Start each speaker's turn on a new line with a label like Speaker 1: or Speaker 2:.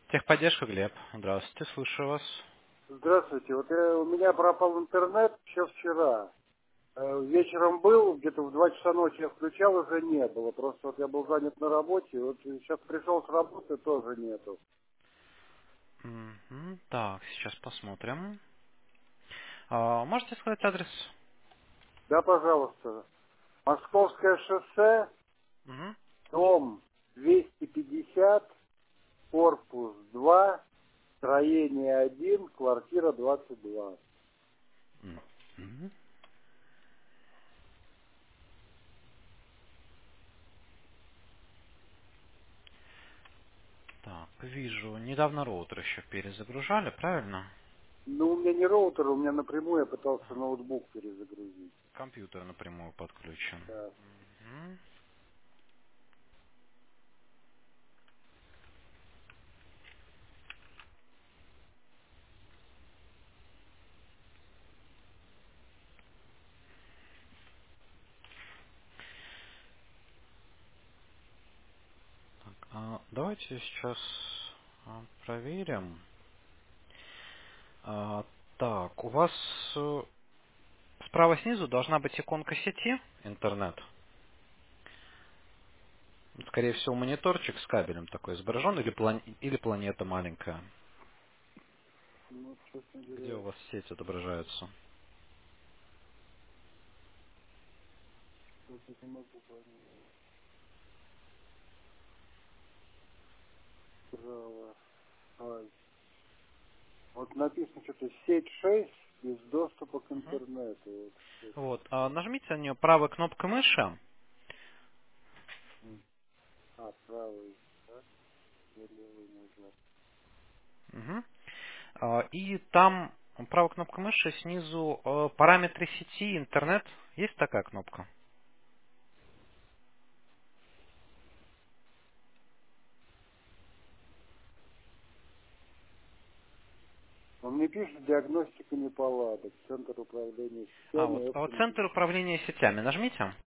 Speaker 1: Техподдержка, Глеб. Здравствуйте, слушаю вас.
Speaker 2: Здравствуйте. У меня пропал интернет еще вчера. Вечером был, где-то в 2 часа ночи я включал, уже не было. Просто вот я был занят на работе, вот сейчас пришел с работы, тоже нету.
Speaker 1: Мгм. Так, сейчас посмотрим. Можете сказать адрес?
Speaker 2: Да, пожалуйста. Московское шоссе,
Speaker 1: Мгм.
Speaker 2: дом 250, корпус 2, строение 1, квартира 22.
Speaker 1: Мгм. Так, вижу. Недавно роутер еще перезагружали, правильно?
Speaker 2: Ну, у меня не роутер, у меня напрямую я пытался ноутбук перезагрузить.
Speaker 1: Компьютер напрямую подключен.
Speaker 2: Да.
Speaker 1: Мгм. Так, давайте сейчас проверим. Так, у вас справа снизу должна быть иконка сети, интернет. Скорее всего, мониторчик с кабелем такой изображен, или планета маленькая.
Speaker 2: Ну, честно
Speaker 1: Где
Speaker 2: говоря,
Speaker 1: у вас сеть отображается?
Speaker 2: что-то не могу понять. Право. Вот написано что-то сеть 6 без доступа к
Speaker 1: Мгм.
Speaker 2: интернету. Вот что-то.
Speaker 1: Вот, нажмите на нее правой кнопкой мыши.
Speaker 2: Правый, да? Я левый нажал.
Speaker 1: Мгм. И там правой кнопкой мыши снизу параметры сети, интернет. Есть такая кнопка?
Speaker 2: Он мне пишет диагностика неполадок, центр управления
Speaker 1: Вот,
Speaker 2: сетями, общим.
Speaker 1: центр управления сетями. Нажмите.